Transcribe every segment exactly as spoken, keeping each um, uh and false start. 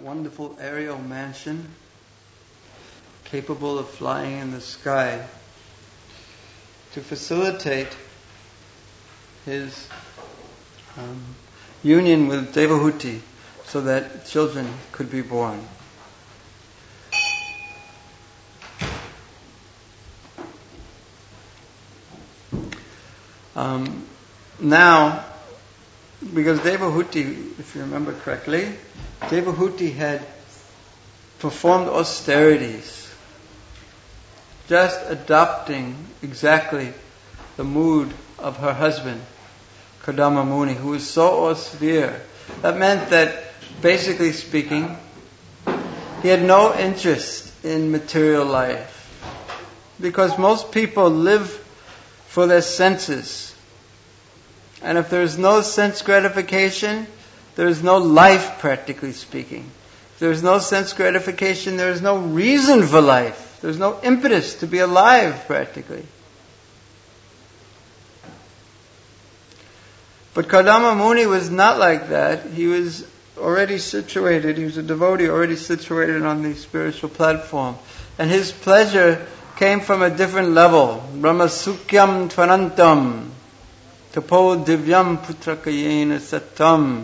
wonderful aerial mansion capable of flying in the sky to facilitate his um, union with Devahuti so that children could be born. Um, now, because Devahuti, if you remember correctly, Devahuti had performed austerities, just adopting exactly the mood of her husband, Kardama Muni, who was so austere. That meant that, basically speaking, he had no interest in material life. Because most people live for their senses. And if there is no sense gratification, there is no life, practically speaking. If there is no sense gratification, there is no reason for life. There's no impetus to be alive, practically. But Kardama Muni was not like that. He was already situated, he was a devotee already situated on the spiritual platform. And his pleasure came from a different level. Brahmasukyam tvanantam tapo divyam putrakayena satam.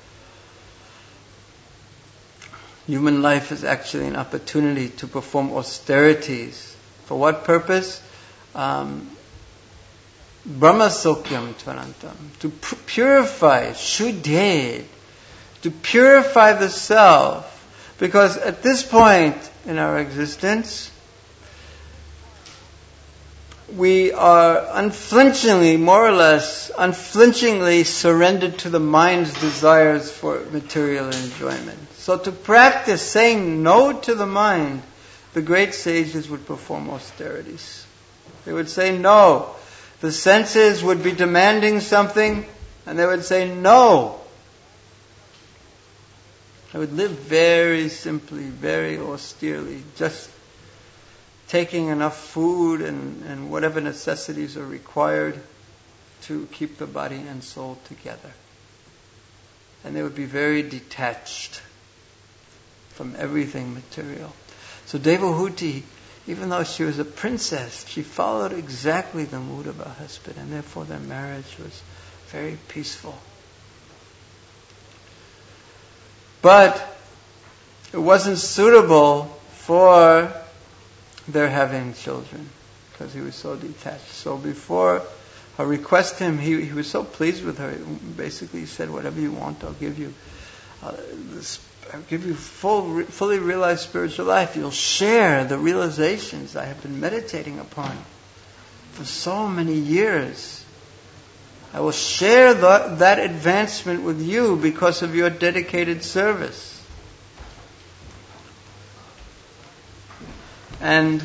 Human life is actually an opportunity to perform austerities. For what purpose? Um, Brahmasukyam tvanantam. To pu- purify, shuddhe, to purify the self. Because at this point in our existence, we are unflinchingly, more or less, unflinchingly surrendered to the mind's desires for material enjoyment. So to practice saying no to the mind, the great sages would perform austerities. They would say no. The senses would be demanding something, and they would say no. I would live very simply, very austerely, just taking enough food and, and whatever necessities are required to keep the body and soul together. And they would be very detached from everything material. So Devahuti, even though she was a princess, she followed exactly the mood of her husband, and therefore their marriage was very peaceful. But it wasn't suitable for their having children, because he was so detached. So before her request him, he, he was so pleased with her. Basically, he said, "Whatever you want, I'll give you. Uh, this, I'll give you full, fully realized spiritual life. You'll share the realizations I have been meditating upon for so many years. I will share the, that advancement with you because of your dedicated service." And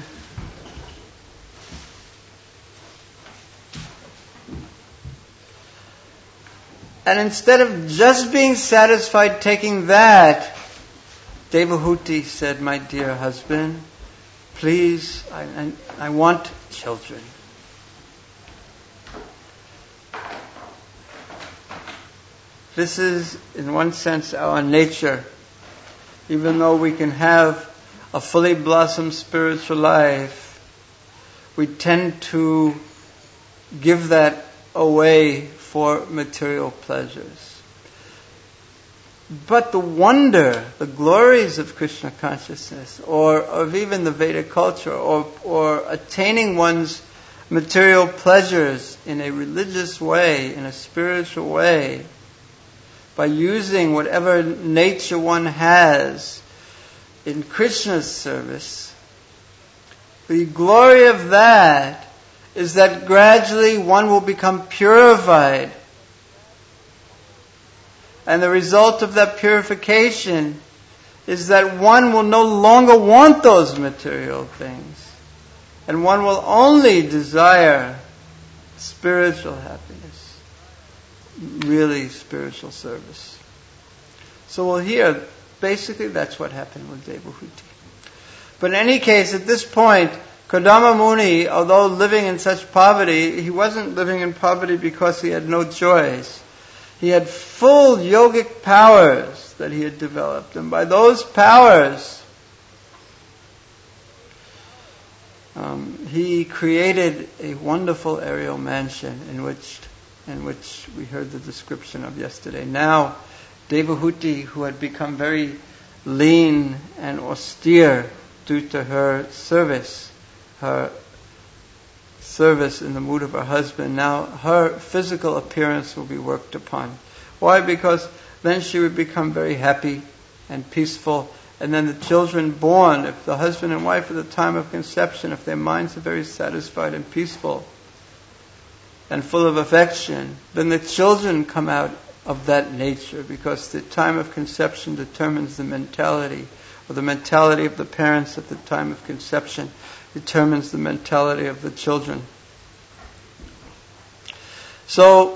and instead of just being satisfied taking that, Devahuti said, "My dear husband, please, I, I, I want children." This is, in one sense, our nature. Even though we can have a fully blossomed spiritual life, we tend to give that away for material pleasures. But the wonder, the glories of Krishna consciousness, or of even the Vedic culture, or, or attaining one's material pleasures in a religious way, in a spiritual way, by using whatever nature one has in Krishna's service, the glory of that is that gradually one will become purified. And the result of that purification is that one will no longer want those material things. And one will only desire spiritual happiness, really spiritual service. So we'll hear, basically that's what happened with Devahuti. But in any case, at this point, Kardama Muni, although living in such poverty, he wasn't living in poverty because he had no joys. He had full yogic powers that he had developed. And by those powers, um, he created a wonderful aerial mansion in which, in which we heard the description of yesterday. Now, Devahuti, who had become very lean and austere due to her service, her service in the mood of her husband, now her physical appearance will be worked upon. Why? Because then she would become very happy and peaceful, and then the children born, if the husband and wife at the time of conception, if their minds are very satisfied and peaceful and full of affection, then the children come out of that nature, because the time of conception determines the mentality, or the mentality of the parents at the time of conception determines the mentality of the children. So,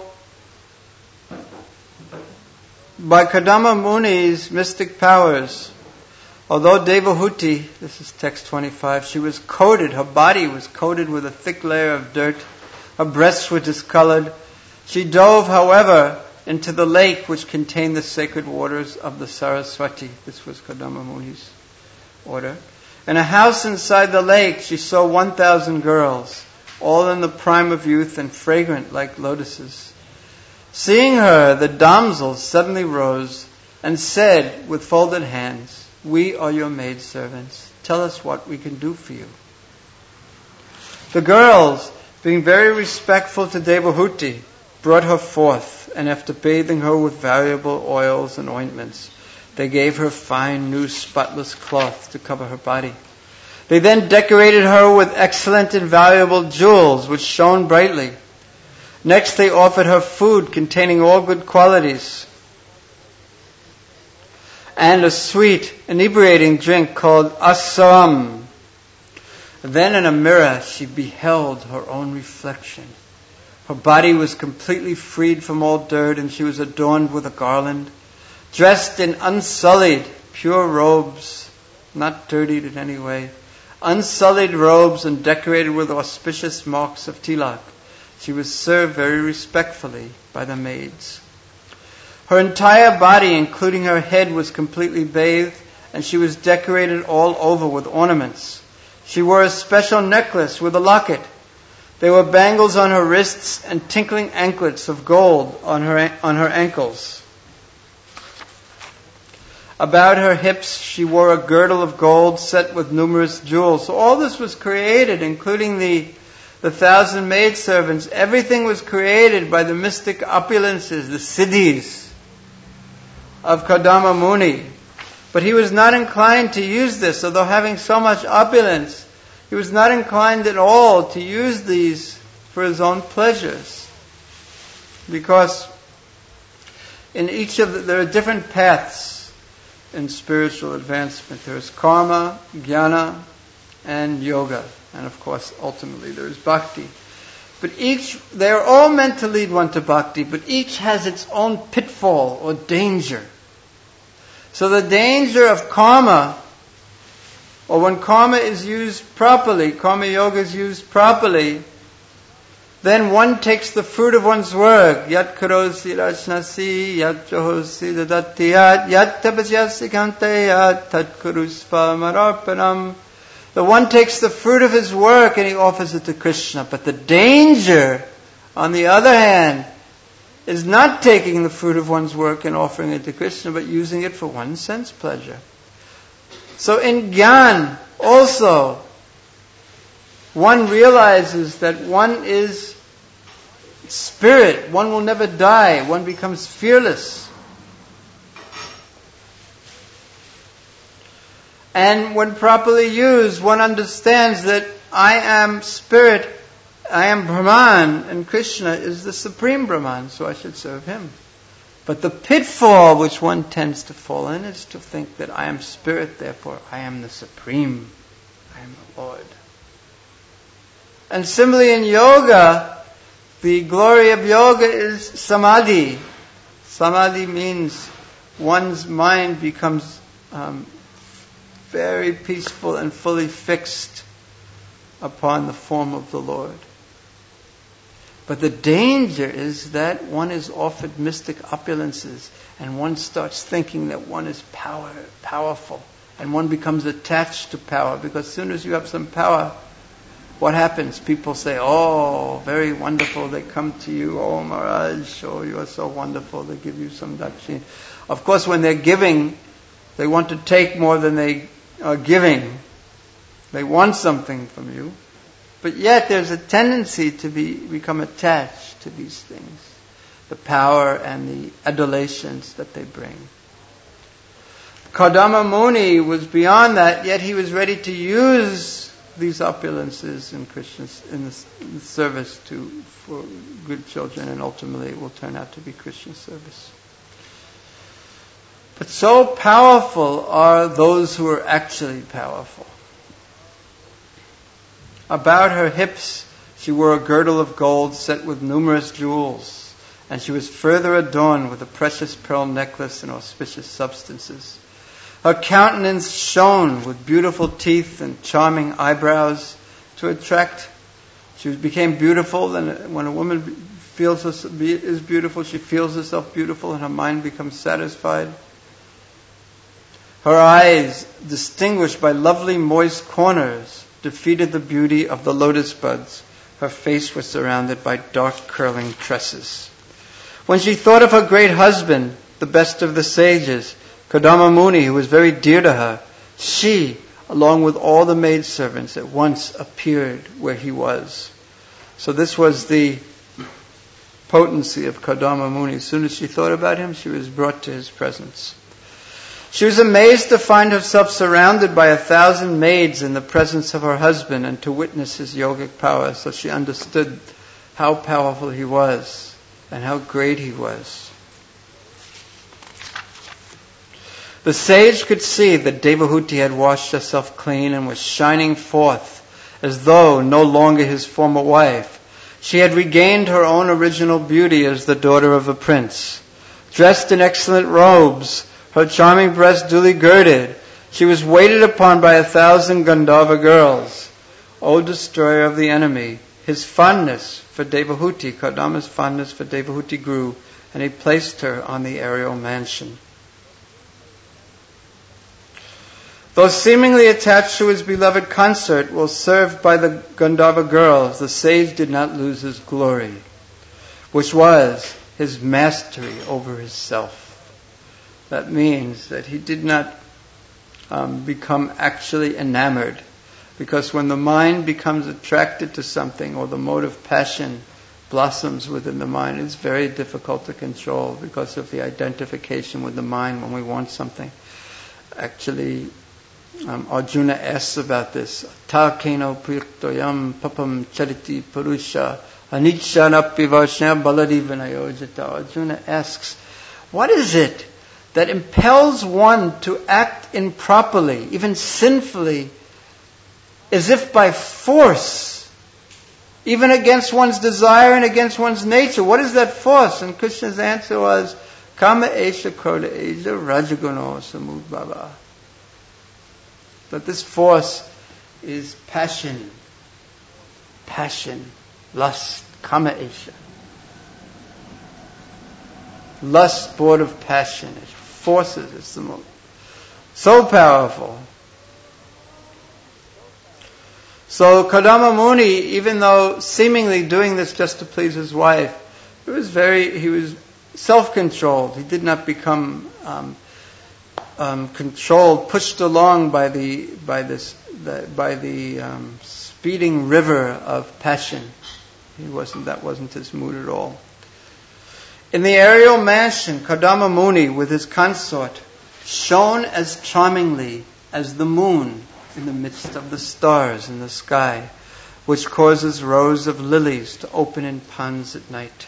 by Kadama Muni's mystic powers, although Devahuti, this is text twenty-five, she was coated, her body was coated with a thick layer of dirt, her breasts were discolored. She dove, however, into the lake which contained the sacred waters of the Saraswati. This was Kadama Muni's order. In a house inside the lake, she saw one thousand girls, all in the prime of youth and fragrant like lotuses. Seeing her, the damsels suddenly rose and said with folded hands, "We are your maidservants. Tell us what we can do for you." The girls, being very respectful to Devahuti, brought her forth, and after bathing her with valuable oils and ointments, they gave her fine, new, spotless cloth to cover her body. They then decorated her with excellent and valuable jewels, which shone brightly. Next, they offered her food containing all good qualities, and a sweet, inebriating drink called asam. Then in a mirror, she beheld her own reflection. Her body was completely freed from all dirt, and she was adorned with a garland, dressed in unsullied, pure robes, not dirtied in any way, unsullied robes and decorated with auspicious marks of tilak. She was served very respectfully by the maids. Her entire body, including her head, was completely bathed, and she was decorated all over with ornaments. She wore a special necklace with a locket. There were bangles on her wrists and tinkling anklets of gold on her on her ankles. About her hips she wore a girdle of gold set with numerous jewels. So all this was created, including the, the thousand maidservants. Everything was created by the mystic opulences, the siddhis of Kadama Muni. But he was not inclined to use this, although having so much opulence, he was not inclined at all to use these for his own pleasures. Because in each of the, there are different paths in spiritual advancement. There is karma, jnana, and yoga. And of course, ultimately there is bhakti. But each, they are all meant to lead one to bhakti, but each has its own pitfall or danger. So the danger of karma, or when karma is used properly, karma yoga is used properly, then one takes the fruit of one's work. Yat karosi rajnasi, yat johosi dadatiyat, yat tapasyasi kantayat, tat karusva mararpanam. The one takes the fruit of his work and he offers it to Krishna. But the danger, on the other hand, is not taking the fruit of one's work and offering it to Krishna, but using it for one's sense pleasure. So in Gyan, also, one realizes that one is spirit, one will never die, one becomes fearless. And when properly used, one understands that I am spirit, I am Brahman, and Krishna is the supreme Brahman, so I should serve him. But the pitfall which one tends to fall in is to think that I am spirit, therefore I am the supreme, I am the Lord. And similarly in yoga, the glory of yoga is samadhi. Samadhi means one's mind becomes um, very peaceful and fully fixed upon the form of the Lord. But the danger is that one is offered mystic opulences and one starts thinking that one is power, powerful. And one becomes attached to power, because as soon as you have some power, what happens? People say, oh, very wonderful. They come to you, oh, Maharaj, oh, you are so wonderful. They give you some dakshin. Of course, when they're giving, they want to take more than they are giving. They want something from you. But yet there's a tendency to be become attached to these things, the power and the adulations that they bring. Kardama Muni was beyond that, yet he was ready to use these opulences in Krishna's in the, in the service to for good children, and ultimately it will turn out to be Krishna service. But so powerful are those who are actually powerful. About her hips she wore a girdle of gold set with numerous jewels, and she was further adorned with a precious pearl necklace and auspicious substances. Her countenance shone with beautiful teeth and charming eyebrows to attract. She became beautiful, and when a woman feels herself, is beautiful, she feels herself beautiful, and her mind becomes satisfied. Her eyes, distinguished by lovely moist corners, defeated the beauty of the lotus buds. Her face was surrounded by dark curling tresses. When she thought of her great husband, the best of the sages, Kardama Muni, who was very dear to her, she, along with all the maidservants, at once appeared where he was. So this was the potency of Kardama Muni. As soon as she thought about him, she was brought to his presence. She was amazed to find herself surrounded by a thousand maids in the presence of her husband and to witness his yogic power. So she understood how powerful he was and how great he was. The sage could see that Devahuti had washed herself clean and was shining forth as though no longer his former wife. She had regained her own original beauty as the daughter of a prince. Dressed in excellent robes, her charming breast duly girded, she was waited upon by a thousand Gandharva girls. O destroyer of the enemy, his fondness for Devahuti, Kardama's fondness for Devahuti grew, and he placed her on the aerial mansion. Though seemingly attached to his beloved consort, while served by the Gandharva girls, the sage did not lose his glory, which was his mastery over his self. That means that he did not um, become actually enamored, because when the mind becomes attracted to something, or the mode of passion blossoms within the mind, it's very difficult to control because of the identification with the mind when we want something. Actually, um, Arjuna asks about this. Ta keno priyaktoyam papam chariti purusha anicchanapi varshya baladi vinayojata. Arjuna asks, what is it that impels one to act improperly, even sinfully, as if by force, even against one's desire and against one's nature? What is that force? And Krishna's answer was, Kama esha krodha esha rajaguno samudbhava. That this force is passion, passion, lust, kama esha. Lust born of passion. It forces, it's the most, so powerful. So Kardama Muni, even though seemingly doing this just to please his wife, he was very, he was self-controlled. He did not become um, um, controlled, pushed along by the by this the, by the um, speeding river of passion. He wasn't. That wasn't his mood at all. In the aerial mansion, Kardama Muni with his consort shone as charmingly as the moon in the midst of the stars in the sky, which causes rows of lilies to open in ponds at night.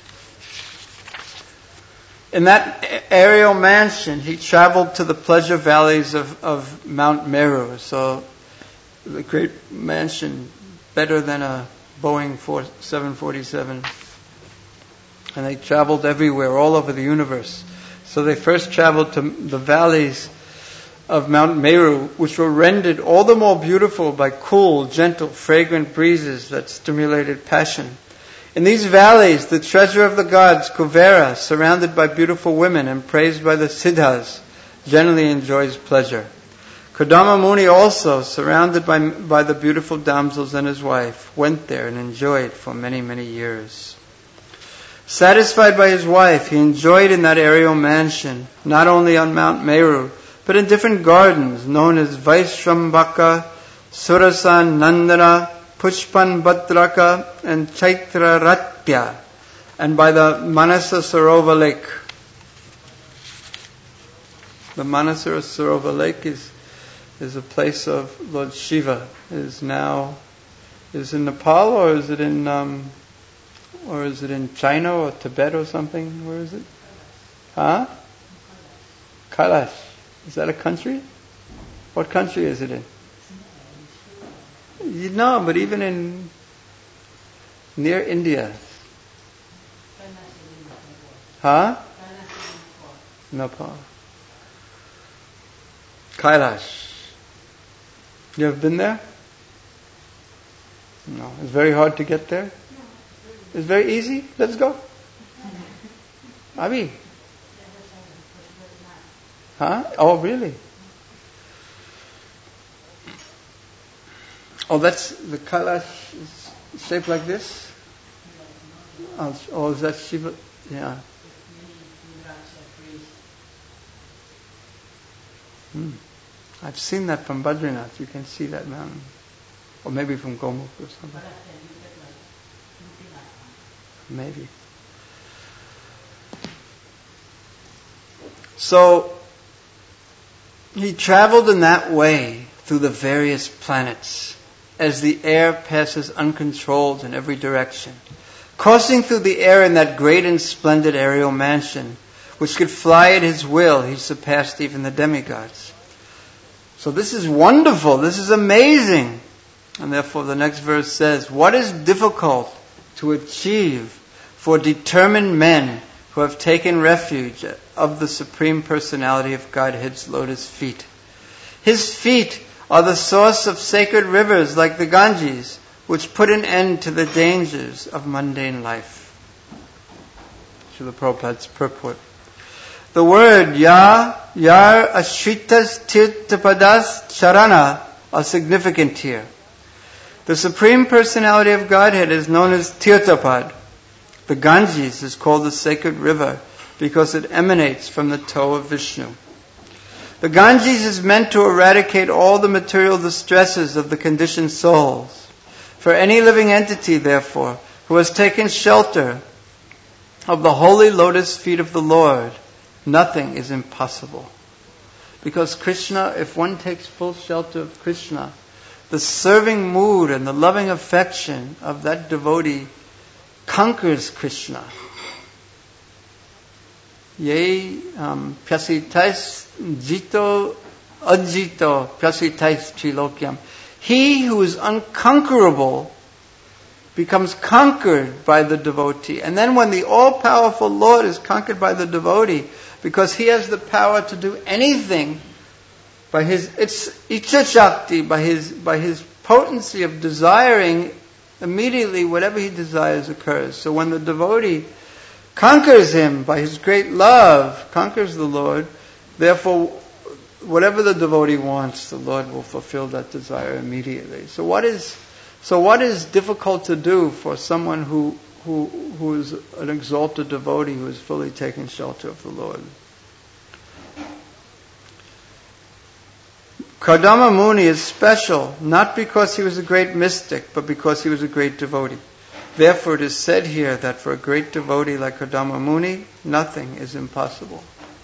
In that aerial mansion, he traveled to the pleasure valleys of, of Mount Meru. So, the great mansion, better than a Boeing seven forty-seven. And they traveled everywhere, all over the universe. So they first traveled to the valleys of Mount Meru, which were rendered all the more beautiful by cool, gentle, fragrant breezes that stimulated passion. In these valleys, the treasure of the gods, Kuvera, surrounded by beautiful women and praised by the Siddhas, generally enjoys pleasure. Kardama Muni also, surrounded by, by the beautiful damsels and his wife, went there and enjoyed for many, many years. Satisfied by his wife, he enjoyed in that aerial mansion, not only on Mount Meru, but in different gardens known as Vaishrambaka, Surasan Nandana, Pushpan Bhadraka, and Chaitra Ratya, and by the Manasa Sarova lake. The Manasa Sarova lake is is a place of Lord Shiva. It is now is in Nepal, or is it in um, or is it in China or Tibet or something? Where is it? Huh? Kailash. Is that a country? What country is it in? You know, but even in near India. Huh? Nepal. Kailash. You have been there? No. It's very hard to get there? It's very easy? Let's go. Abi? Huh? Oh, really? Oh, that's the Kailash is shaped like this? Oh, oh, is that Shiva? Yeah. Hmm. I've seen that from Badrinath. You can see that mountain. Or maybe from Gomukh or something. Maybe. So, he traveled in that way through the various planets as the air passes uncontrolled in every direction. Coursing through the air in that great and splendid aerial mansion, which could fly at his will, he surpassed even the demigods. So this is wonderful, this is amazing. And therefore the next verse says, what is difficult to achieve for determined men who have taken refuge of the Supreme Personality of Godhead's lotus feet? His feet are the source of sacred rivers like the Ganges, which put an end to the dangers of mundane life. Srila Prabhupada's purport. The word Ya, Yar, Ashritas, Tirthapadas, Charana are significant here. The Supreme Personality of Godhead is known as Tirthapad. The Ganges is called the sacred river because it emanates from the toe of Vishnu. The Ganges is meant to eradicate all the material distresses of the conditioned souls. For any living entity, therefore, who has taken shelter of the holy lotus feet of the Lord, nothing is impossible. Because Krishna, if one takes full shelter of Krishna, the serving mood and the loving affection of that devotee conquers Krishna. Ye um, pyasitais jito ajito pyasitais trilokyam. He who is unconquerable becomes conquered by the devotee. And then when the all-powerful Lord is conquered by the devotee, because he has the power to do anything by his it's Icha Shakti, by his by his potency of desiring, immediately whatever he desires occurs. So when the devotee conquers him by his great love, conquers the Lord, therefore whatever the devotee wants, the Lord will fulfill that desire immediately. So what is so what is difficult to do for someone who who who is an exalted devotee who is fully taken shelter of the Lord? Kardama Muni is special, not because he was a great mystic, but because he was a great devotee. Therefore it is said here that for a great devotee like Kardama Muni, nothing is impossible.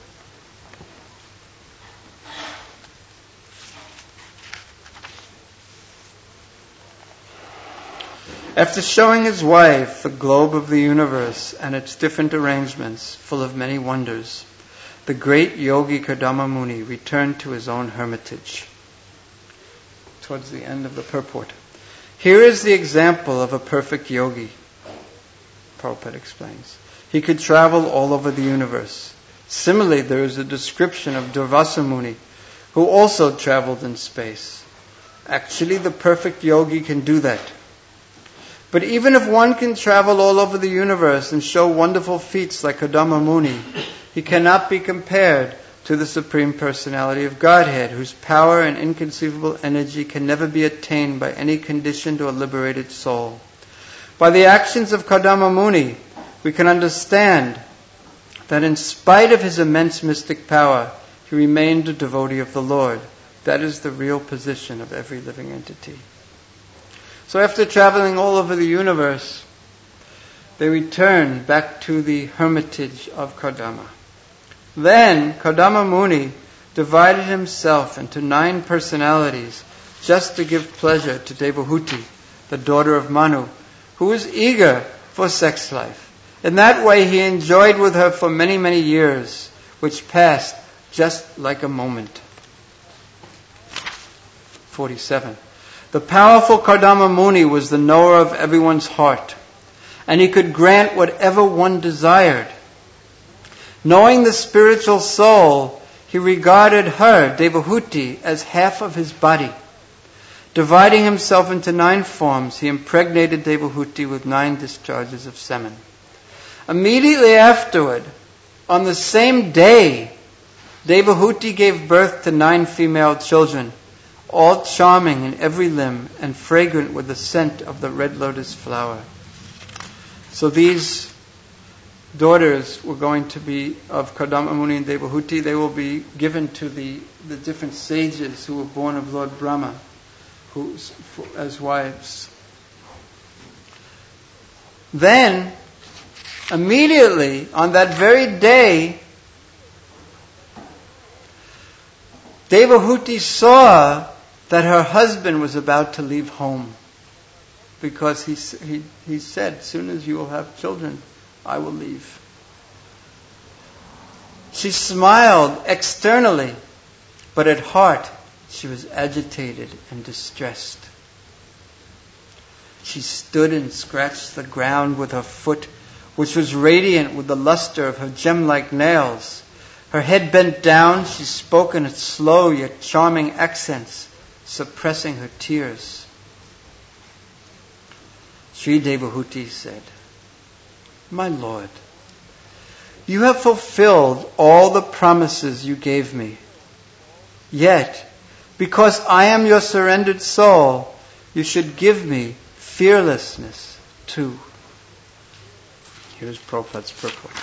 After showing his wife the globe of the universe and its different arrangements, full of many wonders, the great yogi Kardama Muni returned to his own hermitage. Towards the end of the purport. Here is the example of a perfect yogi, Prabhupada explains. He could travel all over the universe. Similarly, there is a description of Durvasa Muni, who also traveled in space. Actually, the perfect yogi can do that. But even if one can travel all over the universe and show wonderful feats like Kadama Muni, he cannot be compared to the Supreme Personality of Godhead, whose power and inconceivable energy can never be attained by any conditioned or liberated soul. By the actions of Kadama Muni, we can understand that in spite of his immense mystic power, he remained a devotee of the Lord. That is the real position of every living entity. So after traveling all over the universe, they returned back to the hermitage of Kardama. Then Kadama Muni divided himself into nine personalities just to give pleasure to Devahuti, the daughter of Manu, who was eager for sex life. In that way he enjoyed with her for many, many years, which passed just like a moment. forty-seven. The powerful Kardama Muni was the knower of everyone's heart, and he could grant whatever one desired. Knowing the spiritual soul, he regarded her, Devahuti, as half of his body. Dividing himself into nine forms, he impregnated Devahuti with nine discharges of semen. Immediately afterward, on the same day, Devahuti gave birth to nine female children, all charming in every limb and fragrant with the scent of the red lotus flower. So these daughters were going to be of Kadama Muni and Devahuti. They will be given to the, the different sages who were born of Lord Brahma who, as wives. Then, immediately, on that very day, Devahuti saw that her husband was about to leave home, because he, he, he said, as soon as you will have children, I will leave. She smiled externally, but at heart she was agitated and distressed. She stood and scratched the ground with her foot, which was radiant with the luster of her gem-like nails. Her head bent down, she spoke in slow yet charming accents, suppressing her tears. Sri Devahuti said, My Lord, you have fulfilled all the promises you gave me. Yet, because I am your surrendered soul, you should give me fearlessness too. Here's Prabhupada's purport.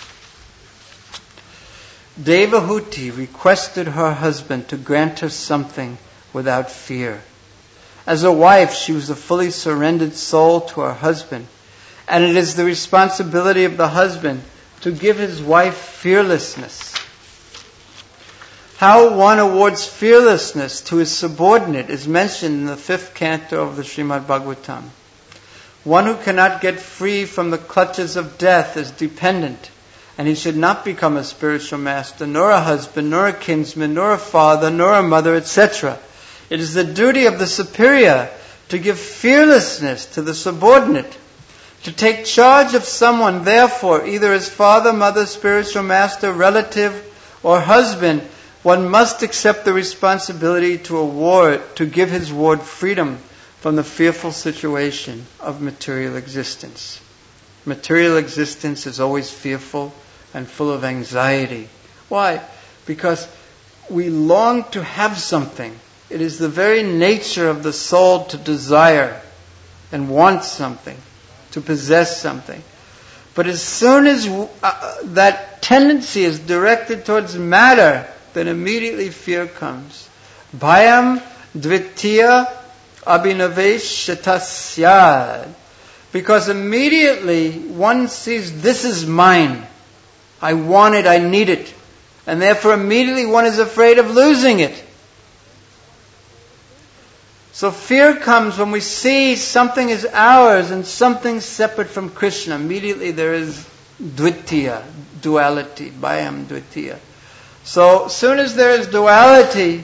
Devahuti requested her husband to grant her something without fear. As a wife, she was a fully surrendered soul to her husband, and it is the responsibility of the husband to give his wife fearlessness. How one awards fearlessness to his subordinate is mentioned in the fifth canto of the Srimad Bhagavatam. One who cannot get free from the clutches of death is dependent, and he should not become a spiritual master, nor a husband, nor a kinsman, nor a father, nor a mother, et cetera. It is the duty of the superior to give fearlessness to the subordinate. To take charge of someone, therefore, either as father, mother, spiritual master, relative, or husband, one must accept the responsibility to award, to give his ward freedom from the fearful situation of material existence. Material existence is always fearful and full of anxiety. Why? Because we long to have something. It is the very nature of the soul to desire and want something, to possess something. But as soon as uh, that tendency is directed towards matter, then immediately fear comes. Bhayam dvitiya abhinavesh shatasyad. Because immediately one sees, this is mine. I want it, I need it. And therefore immediately one is afraid of losing it. So fear comes when we see something is ours and something separate from Krishna. Immediately there is dvitiya, duality, bhayam dvitiya. So soon as there is duality,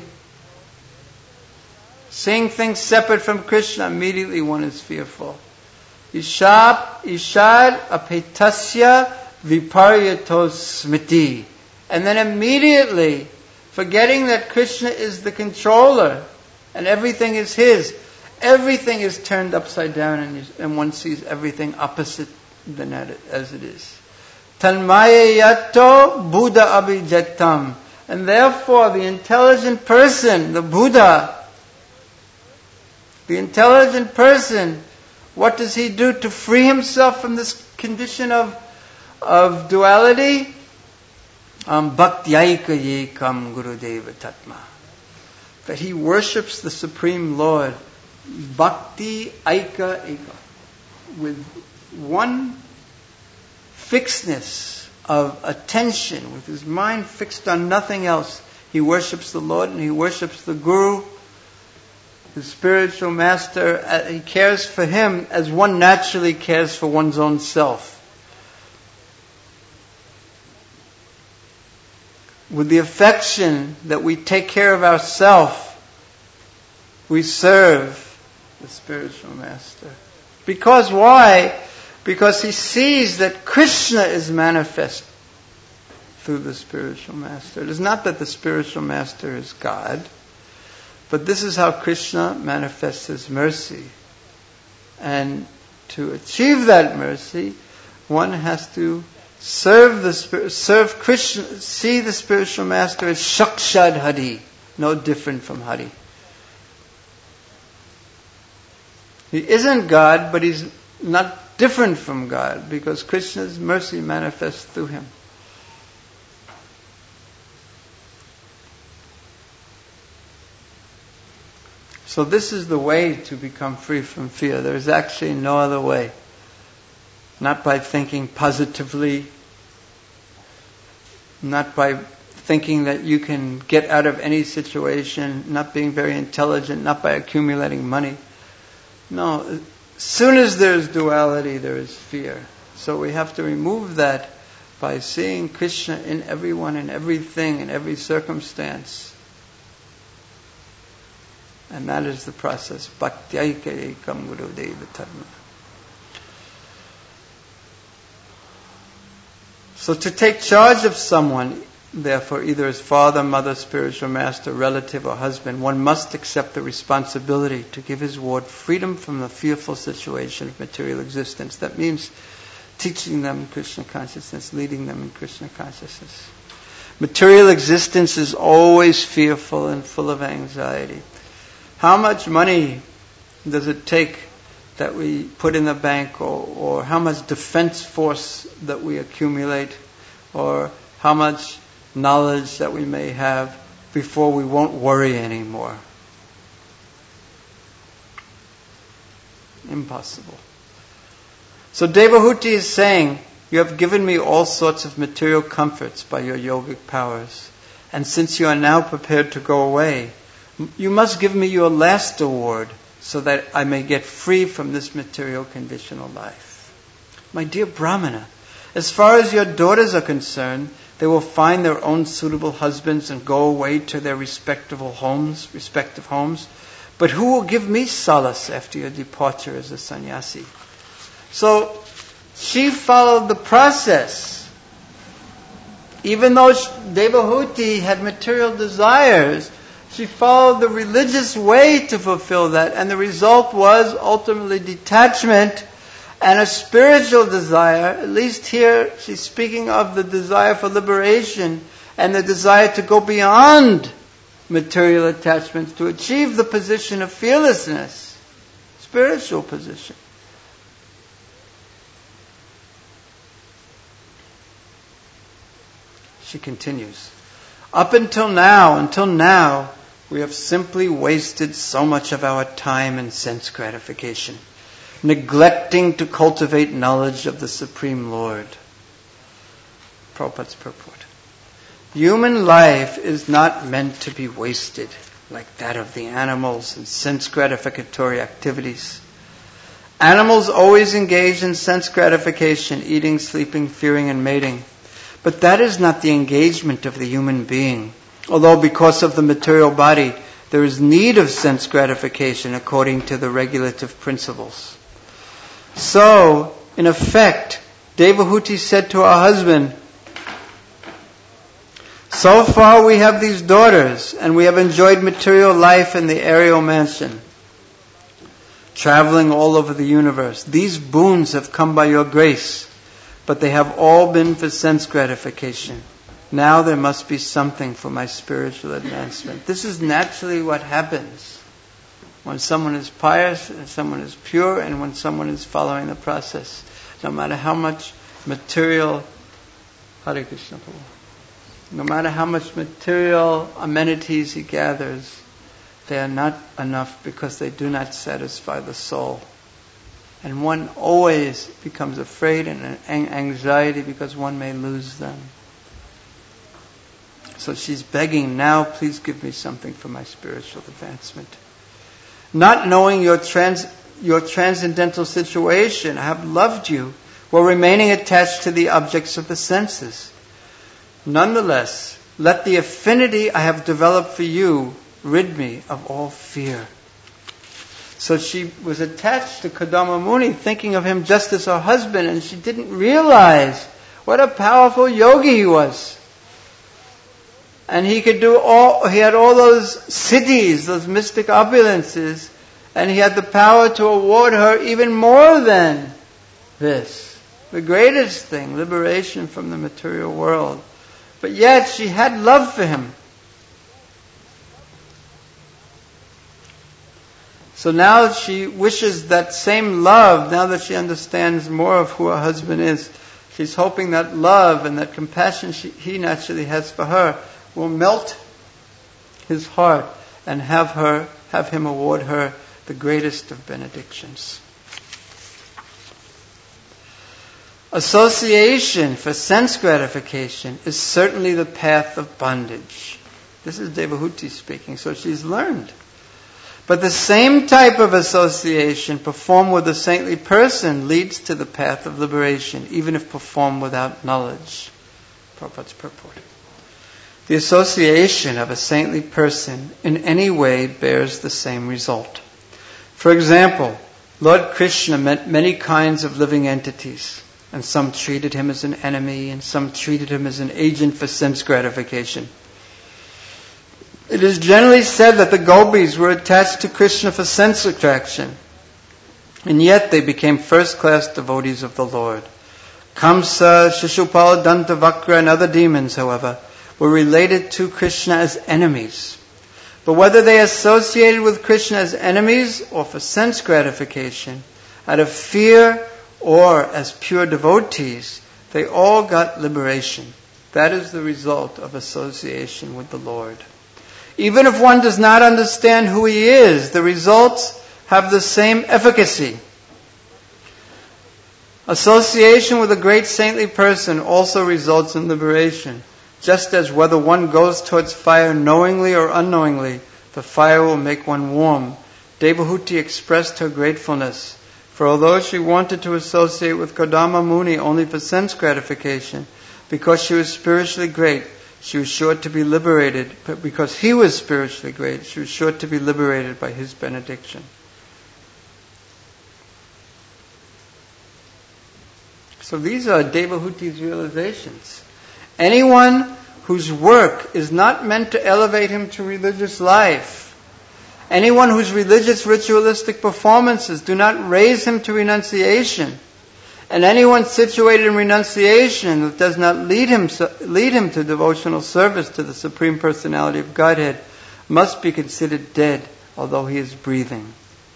seeing things separate from Krishna, immediately one is fearful. Ishab, ishad apetasya viparyatos smiti. And then immediately, forgetting that Krishna is the controller and everything is his, everything is turned upside down, and, you, and one sees everything opposite than it, as it is. Tanmaya yato Buddha abhijatam. And therefore the intelligent person, the Buddha, the intelligent person, what does he do to free himself from this condition of, of duality? Um, Bhaktyayika yekam Gurudeva tatma. That he worships the Supreme Lord. Bhakti aika eka. With one fixedness of attention, with his mind fixed on nothing else. He worships the Lord and he worships the Guru, the spiritual master. He cares for him as one naturally cares for one's own self. With the affection that we take care of ourselves, we serve the spiritual master. Because why? Because he sees that Krishna is manifest through the spiritual master. It is not that the spiritual master is God, but this is how Krishna manifests his mercy. And to achieve that mercy, one has to serve the serve Krishna, see the spiritual master as Shakshad Hari, no different from Hari. He isn't God, but he's not different from God, because Krishna's mercy manifests through him. So this is the way to become free from fear. There is actually no other way. Not by thinking positively, not by thinking that you can get out of any situation, not being very intelligent, not by accumulating money. No, as soon as there's duality, there is fear. So we have to remove that by seeing Krishna in everyone, in everything, in every circumstance. And that is the process. Bhaktyayika ekam Gurudeva tatma. So to take charge of someone, therefore, either as father, mother, spiritual master, relative, or husband, one must accept the responsibility to give his ward freedom from the fearful situation of material existence. That means teaching them Krishna consciousness, leading them in Krishna consciousness. Material existence is always fearful and full of anxiety. How much money does it take that we put in the bank, or, or how much defense force that we accumulate, or how much knowledge that we may have before we won't worry anymore? Impossible. So Devahuti is saying, you have given me all sorts of material comforts by your yogic powers, and since you are now prepared to go away, you must give me your last award, so that I may get free from this material conditional life. My dear Brahmana, as far as your daughters are concerned, they will find their own suitable husbands and go away to their respective homes, respective homes. But who will give me solace after your departure as a sannyasi? So she followed the process. Even though Devahuti had material desires, she followed the religious way to fulfill that, and the result was ultimately detachment and a spiritual desire. At least here she's speaking of the desire for liberation and the desire to go beyond material attachments to achieve the position of fearlessness, spiritual position. She continues, up until now, until now, we have simply wasted so much of our time in sense gratification, neglecting to cultivate knowledge of the Supreme Lord. Prabhupada's purport. Human life is not meant to be wasted like that of the animals in sense gratificatory activities. Animals always engage in sense gratification, eating, sleeping, fearing, and mating. But that is not the engagement of the human being. Although because of the material body, there is need of sense gratification according to the regulative principles. So, in effect, Devahuti said to her husband, so far we have these daughters, and we have enjoyed material life in the aerial mansion. traveling all over the universe. These boons have come by your grace, but they have all been for sense gratification. Now there must be something for my spiritual advancement. This is naturally what happens when someone is pious, and someone is pure, and when someone is following the process. No matter how much material, Hare Krishna, no matter how much material amenities he gathers, they are not enough because they do not satisfy the soul. And one always becomes afraid and an anxiety because one may lose them. So she's begging, now please give me something for my spiritual advancement. Not knowing your trans, your transcendental situation, I have loved you while remaining attached to the objects of the senses. Nonetheless, let the affinity I have developed for you rid me of all fear. So she was attached to Kadama Muni, thinking of him just as her husband, and she didn't realize what a powerful yogi he was. And he could do all, he had all those siddhis, those mystic opulences, and he had the power to award her even more than this. The greatest thing, liberation from the material world. But yet she had love for him. So now she wishes that same love, now that she understands more of who her husband is. She's hoping that love and that compassion she, he naturally has for her will melt his heart and have her, have him award her the greatest of benedictions. Association for sense gratification is certainly the path of bondage. This is Devahuti speaking, so she's learned. But the same type of association performed with a saintly person leads to the path of liberation, even if performed without knowledge. Prabhupada's purport. The association of a saintly person in any way bears the same result. For example, Lord Krishna met many kinds of living entities, and some treated him as an enemy, and some treated him as an agent for sense gratification. It is generally said that the gopis were attached to Krishna for sense attraction, and yet they became first-class devotees of the Lord. Kamsa, Shishupala, Dantavakra, and other demons, however, were related to Krishna as enemies. But whether they associated with Krishna as enemies or for sense gratification, out of fear or as pure devotees, they all got liberation. That is the result of association with the Lord. Even if one does not understand who he is, the results have the same efficacy. Association with a great saintly person also results in liberation. Just as whether one goes towards fire knowingly or unknowingly, the fire will make one warm. Devahuti expressed her gratefulness, for although she wanted to associate with Kadama Muni only for sense gratification, because she was spiritually great, she was sure to be liberated, but because he was spiritually great, she was sure to be liberated by his benediction. So these are Devahuti's realizations. Anyone whose work is not meant to elevate him to religious life, anyone whose religious ritualistic performances do not raise him to renunciation, and anyone situated in renunciation that does not lead him, lead him to devotional service to the Supreme Personality of Godhead must be considered dead, although he is breathing.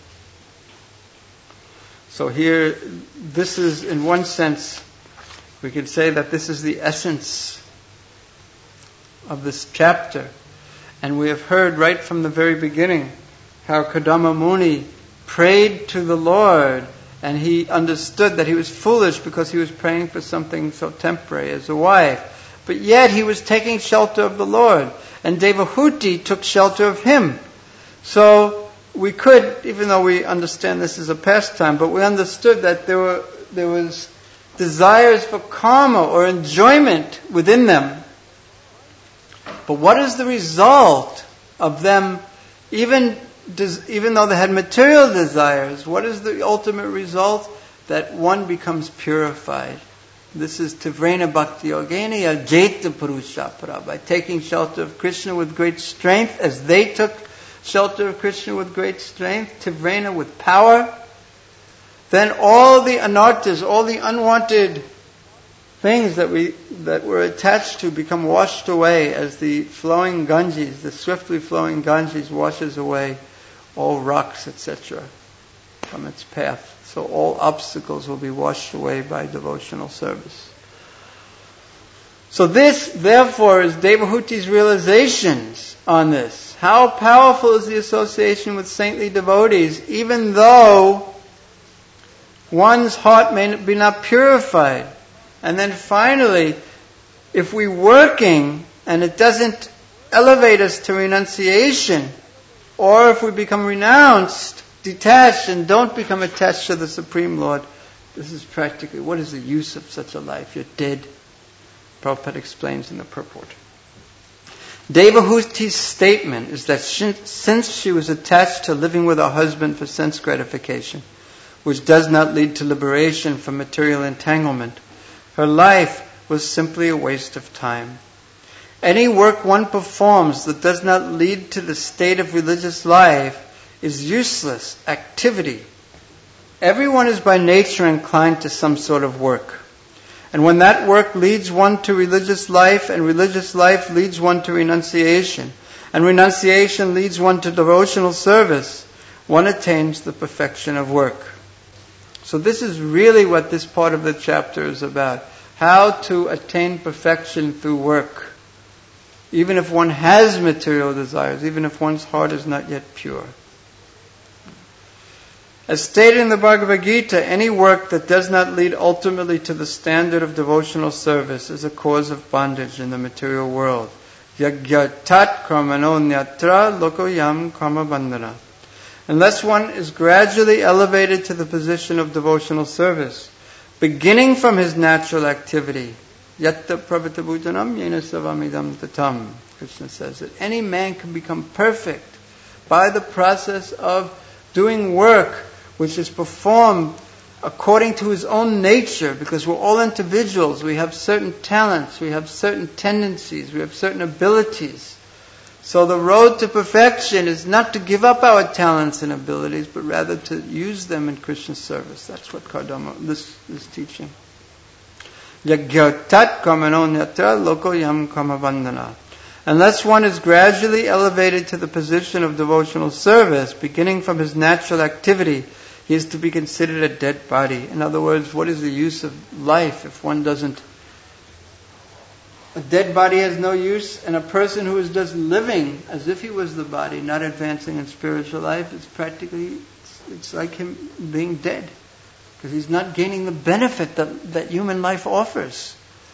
So here, this is, in one sense, we could say that this is the essence of this chapter. And we have heard right from the very beginning how Kadama Muni prayed to the Lord, and he understood that he was foolish because he was praying for something so temporary as a wife. But yet he was taking shelter of the Lord, and Devahuti took shelter of him. So we could, even though we understand this is a pastime, but we understood that there were there was desires for karma or enjoyment within them. But what is the result of them, even even though they had material desires, what is the ultimate result? That one becomes purified. This is Tivrena Bhakti Yogena Jeta Purusha Para. By taking shelter of Krishna with great strength, as they took shelter of Krishna with great strength, Tivrena with power, then all the anarthas, all the unwanted things that we that were attached to become washed away as the flowing Ganges, the swiftly flowing Ganges washes away all rocks, et cetera from its path. So all obstacles will be washed away by devotional service. So this, therefore, is Devahuti's realizations on this. How powerful is the association with saintly devotees, even though one's heart may be not purified. And then finally, if we're working and it doesn't elevate us to renunciation, or if we become renounced, detached, and don't become attached to the Supreme Lord, this is practically, what is the use of such a life? You're dead. Prabhupada explains in the purport. Devahuti's statement is that she, since she was attached to living with her husband for sense gratification, which does not lead to liberation from material entanglement, her life was simply a waste of time. Any work one performs that does not lead to the state of religious life is useless activity. Everyone is by nature inclined to some sort of work. And when that work leads one to religious life, and religious life leads one to renunciation, and renunciation leads one to devotional service, one attains the perfection of work. So this is really what this part of the chapter is about. How to attain perfection through work. Even if one has material desires, even if one's heart is not yet pure. As stated in the Bhagavad Gita, any work that does not lead ultimately to the standard of devotional service is a cause of bondage in the material world. Yagyatat karmano nyatra lokoyam karma bandhana. Unless one is gradually elevated to the position of devotional service, beginning from his natural activity, yatta pravita bhujanam yena savamidam tatam, Krishna says that any man can become perfect by the process of doing work which is performed according to his own nature, because we're all individuals. We have certain talents, we have certain tendencies, we have certain abilities. So the road to perfection is not to give up our talents and abilities, but rather to use them in Krishna's service. That's what Kardama, this is teaching. Yagyatat karmanonyatra loko yam karmabandhana. Unless one is gradually elevated to the position of devotional service, beginning from his natural activity, he is to be considered a dead body. In other words, what is the use of life if one doesn't... A dead body has no use, and a person who is just living as if he was the body, not advancing in spiritual life, it's practically, it's, it's like him being dead. Because he's not gaining the benefit that, that human life offers.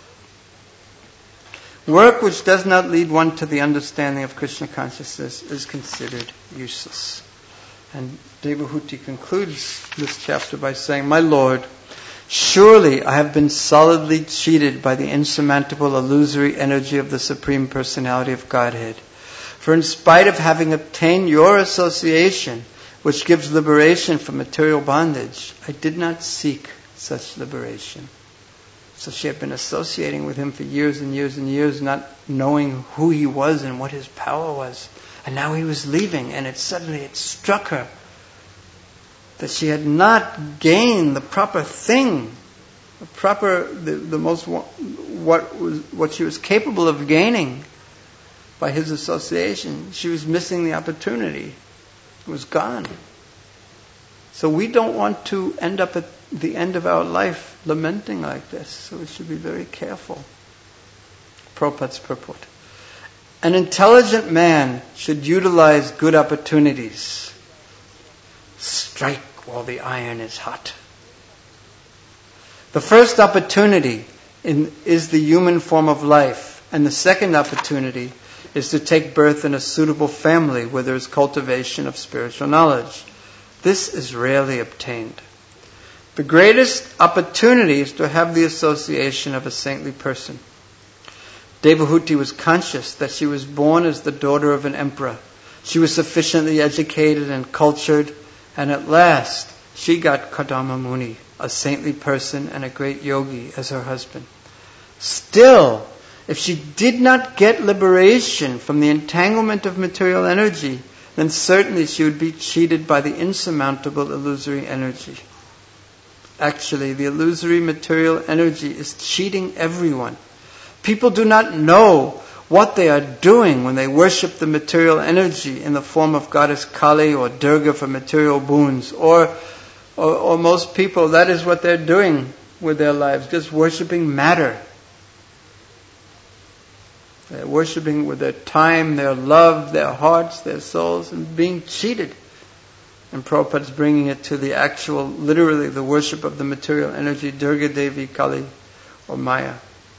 Work which does not lead one to the understanding of Krishna consciousness is considered useless. And Devahuti concludes this chapter by saying, My Lord, surely I have been solidly cheated by the insurmountable illusory energy of the Supreme Personality of Godhead. For in spite of having obtained your association, which gives liberation from material bondage, I did not seek such liberation. So she had been associating with him for years and years and years, not knowing who he was and what his power was. And now he was leaving, and it suddenly it struck her that she had not gained the proper thing, the proper, the, the most what was what she was capable of gaining by his association. She was missing the opportunity. It was gone. So we don't want to end up at the end of our life lamenting like this. So we should be very careful. Prabhupada's purport. An intelligent man should utilize good opportunities. Strike while the iron is hot. The first opportunity in, is the human form of life, and the second opportunity is to take birth in a suitable family where there is cultivation of spiritual knowledge. This is rarely obtained. The greatest opportunity is to have the association of a saintly person. Devahuti was conscious that she was born as the daughter of an emperor. She was sufficiently educated and cultured, and at last she got Kardama Muni, a saintly person and a great yogi, as her husband. Still, if she did not get liberation from the entanglement of material energy, then certainly she would be cheated by the insurmountable illusory energy. Actually, the illusory material energy is cheating everyone. People do not know what they are doing when they worship the material energy in the form of goddess Kali or Durga for material boons. Or, or, or most people, that is what they're doing with their lives, just worshipping matter. They're worshipping with their time, their love, their hearts, their souls, and being cheated. And Prabhupada's bringing it to the actual, literally the worship of the material energy, Durga Devi, Kali, or Maya.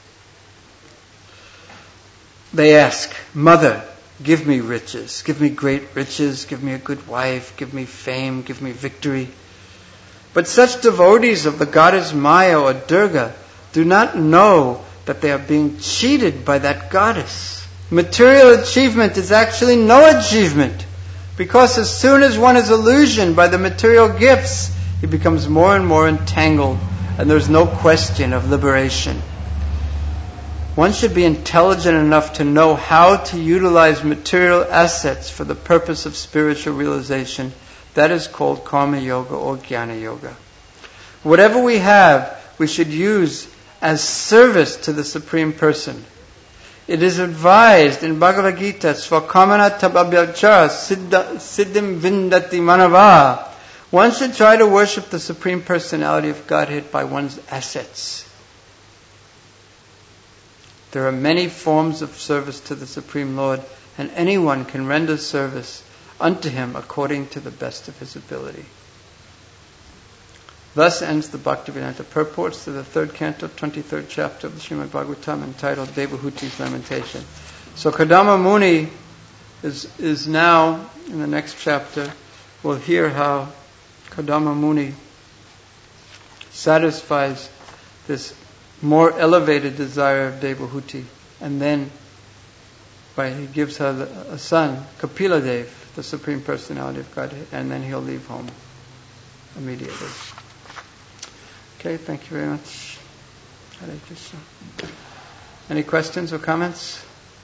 They ask, Mother, give me riches, give me great riches, give me a good wife, give me fame, give me victory. But such devotees of the goddess Maya or Durga do not know that they are being cheated by that goddess. Material achievement is actually no achievement, because as soon as one is illusioned by the material gifts, he becomes more and more entangled, and there's no question of liberation. One should be intelligent enough to know how to utilize material assets for the purpose of spiritual realization. That is called karma yoga or jnana yoga. Whatever we have, we should use as service to the Supreme Person. It is advised in Bhagavad Gita, Svakamana tababhyachara siddhim vindati manava. One should try to worship the Supreme Personality of Godhead by one's assets. There are many forms of service to the Supreme Lord, and anyone can render service unto Him according to the best of his ability. Thus ends the Bhaktivedanta purports to the third canto, twenty-third chapter of the Srimad Bhagavatam, entitled Devahuti's Lamentation. So Kadama Muni is, is now, in the next chapter, we'll hear how Kadama Muni satisfies this more elevated desire of Devahuti, and then by he gives her a son, Kapila Dev, the Supreme Personality of Godhead, and then he'll leave home immediately. Okay, thank you very much. Hare Krishna. Any questions or comments?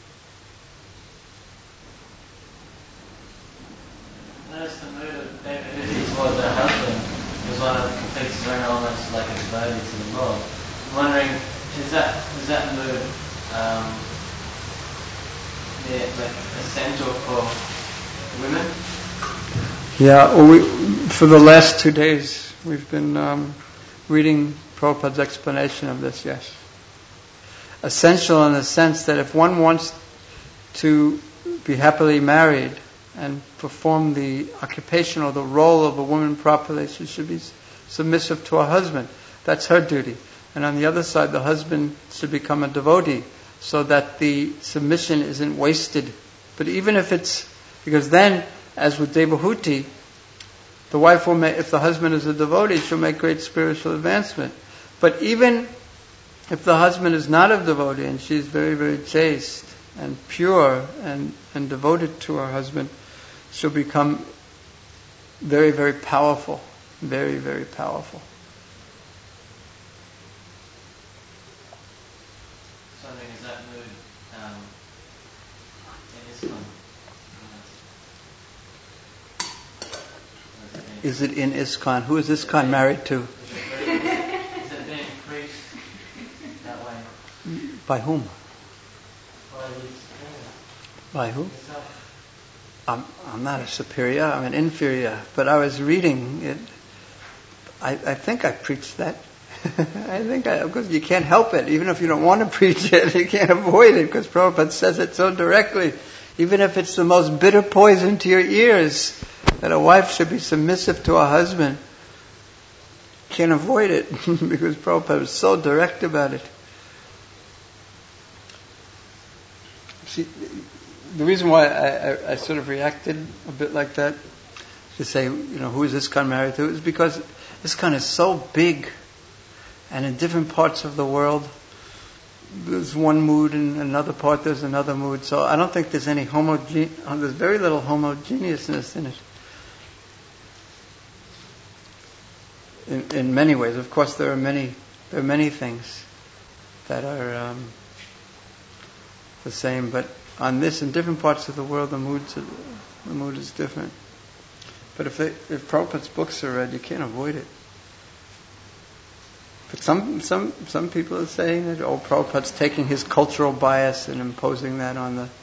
Notice the mood of Devahuti towards her husband was one of complete surrender, almost like a devotee to the Lord. I'm wondering, is that is that mood um, yeah, like essential for women? Yeah, well, we, for the last two days we've been um, reading Prabhupada's explanation of this, yes. Essential in the sense that if one wants to be happily married and perform the occupation or the role of a woman properly, she should be submissive to her husband. That's her duty. And on the other side, the husband should become a devotee so that the submission isn't wasted. But even if it's, because then, as with Devahuti, the wife will make, if the husband is a devotee, she'll make great spiritual advancement. But even if the husband is not a devotee and she's very, very chaste and pure and, and devoted to her husband, she'll become very, very powerful. Very, very powerful. So I mean, is that mood um, in Islam? Is it in ISKCON? Who is ISKCON married to? Is it being preached that way? By whom? By the superior? By who? Yourself? I'm, I'm not a superior, I'm an inferior. But I was reading it. I, I think I preached that. I think I, because you can't help it. Even if you don't want to preach it, you can't avoid it, because Prabhupada says it so directly. Even if it's the most bitter poison to your ears, that a wife should be submissive to her husband, can't avoid it, because Prabhupada was so direct about it. See, the reason why I, I, I sort of reacted a bit like that, to say, you know, who is ISKCON married to, is because ISKCON is so big, and in different parts of the world, there's one mood, and another part there's another mood. So I don't think there's any homogene. There's very little homogeneousness in it. In, in many ways, of course, there are many. There are many things that are um, the same, but on this, in different parts of the world, the moods are The mood is different. But if they, if Prabhupada's books are read, you can't avoid it. But some some some people are saying that oh, Prabhupada's taking his cultural bias and imposing that on the.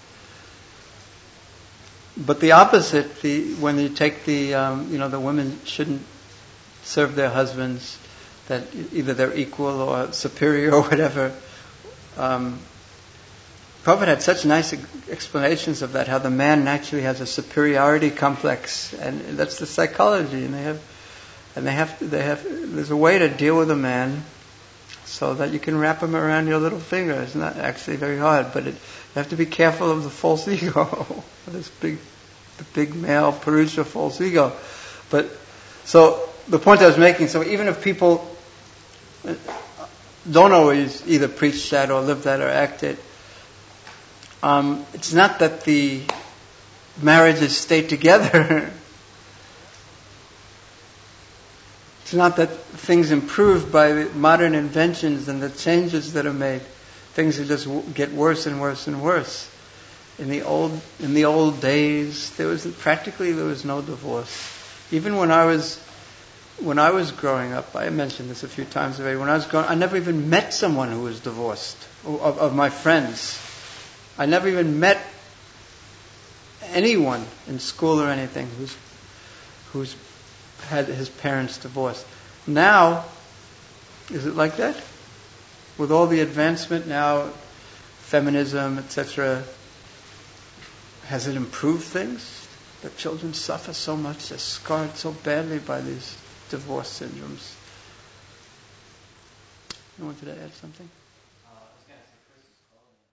But the opposite, the when you take the um, you know the women shouldn't serve their husbands, that either they're equal or superior or whatever. Um, Prabhupada had such nice explanations of that, how the man naturally has a superiority complex, and that's the psychology, and they have, and they have, to, they have. There's a way to deal with a man, so that you can wrap him around your little finger. It's not actually very hard, but it, you have to be careful of the false ego, this big, the big male Purusha false ego. But so the point I was making, so even if people don't always either preach that or live that or act it. Um, it's not that the marriages stay together. It's not that things improve by the modern inventions and the changes that are made. Things just get worse and worse and worse. In the old in the old days, there was practically there was no divorce. Even when I was when I was growing up, I mentioned this a few times already. When I was growing, I never even met someone who was divorced of, of my friends. I never even met anyone in school or anything who's who's had his parents divorced. Now, is it like that? With all the advancement now, feminism, et cetera, has it improved things? That children suffer so much, they're scarred so badly by these divorce syndromes. You wanted to add something?